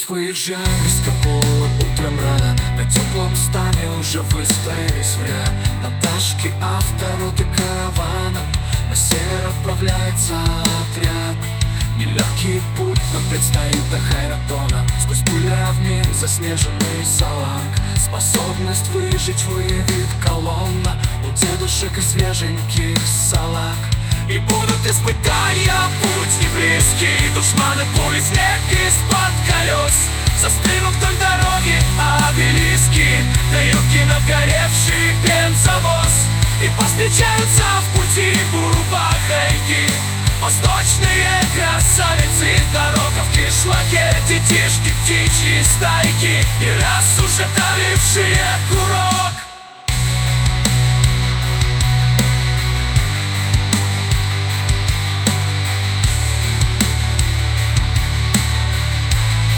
выезжаем из Кабула утром рано. На теплом стане уже выстроились в ряд. На тачке автороты каравана. На север отправляется отряд. Нелегкий путь нам предстоит до Хайратона. Сквозь пули равнин заснеженный Салак. Способность выжить выявит колонна у дедушек и свеженьких салак. И будут испытания, путь не близкий. Душманы, пули, снег из-под колес. Застынут вдоль дороги обелиски. На юге нагоревший бензовоз. И повстречаются в пути бурбахайки. Восточные красавицы, дорога в кишлаке. Детишки, птичьи стайки. И раз уже давившие курок.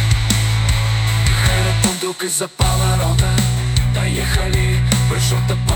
Хайратон вдруг из-за поворота доехали, прыжок до